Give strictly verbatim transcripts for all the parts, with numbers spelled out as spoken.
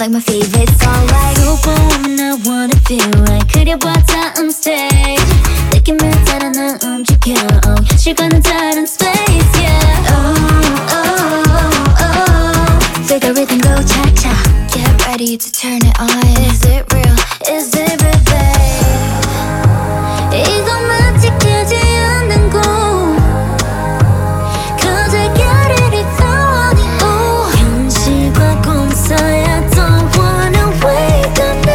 like my favorite song. Like Superwoman, I wanna feel right. 그려봤자 on stage. 느낌을 따라 난 움직여. 시간은 다른 space, yeah. oh, oh, oh. Feel the rhythm go cha-cha. Get ready to turn it on. Is it real? Is it real, babe? 이것만 지키지 않는 곳. Cause I got it if I want it all. 현실과 꿈 사이 I don't wanna wake up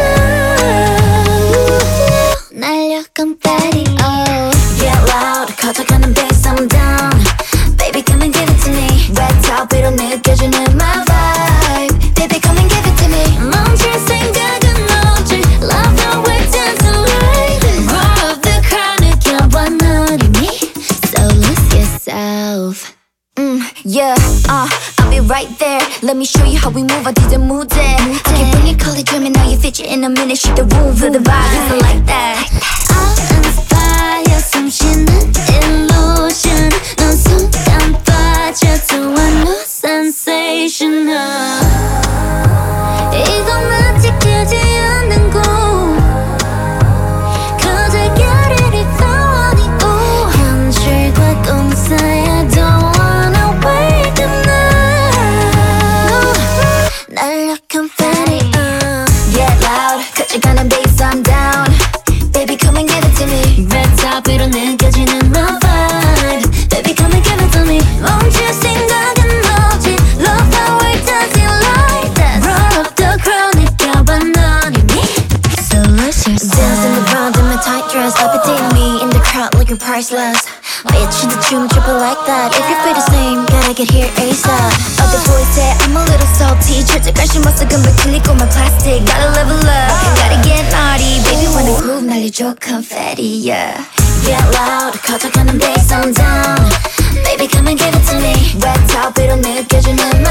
now. 날려 confetti, oh. Get loud, 커져가는 bass I'm down. Baby come and give it to me. Red top 위로 느껴지는 my vibe. Baby come and give it to me. 멈출 생각은 없지. Love the way dancing like this. Roar of the crowd 느껴봐 넌 이미. So lose yourself. Mm, yeah, uh, I'll be right there. Let me show you how we move. I didn't move there. I can bring it, call it, dream it. Now you fit you in a minute. Shake the room, feel the vibe, it's like that. I'll inspire 숨쉬는 illusion. 넌 순간 빠져도 I know sensational. 이것만 지키지 않는 곳. Cause I got it if I want it all. 현실과 꿈 사이 I don't wanna wake up now. 날려 confetti, uh. Get loud, 커져가는 bass I'm down. Baby come and give it to me. Red top 위로 느껴지는 my vibe. Baby come and give it to me. 멈출 생각은 없지. Love how we dancing like that. Roar up the crowd 느껴봐 넌 이미. So lose yourself. Dance in the ground in my tight dress. Levitate me in the crowd looking priceless. Bitch in the 춤 triple like that. If you feel the same, gotta get here ASAP. Other boys say I'm a little salty. 절대 관심 없어 금발 클릭 on my plastic. Gotta level up, gotta get naughty. Baby wanna groove 날려줘 confetti, yeah. Get loud, 커져가는 bass I'm down. Baby come and give it to me. Red top 위로 느껴지는 my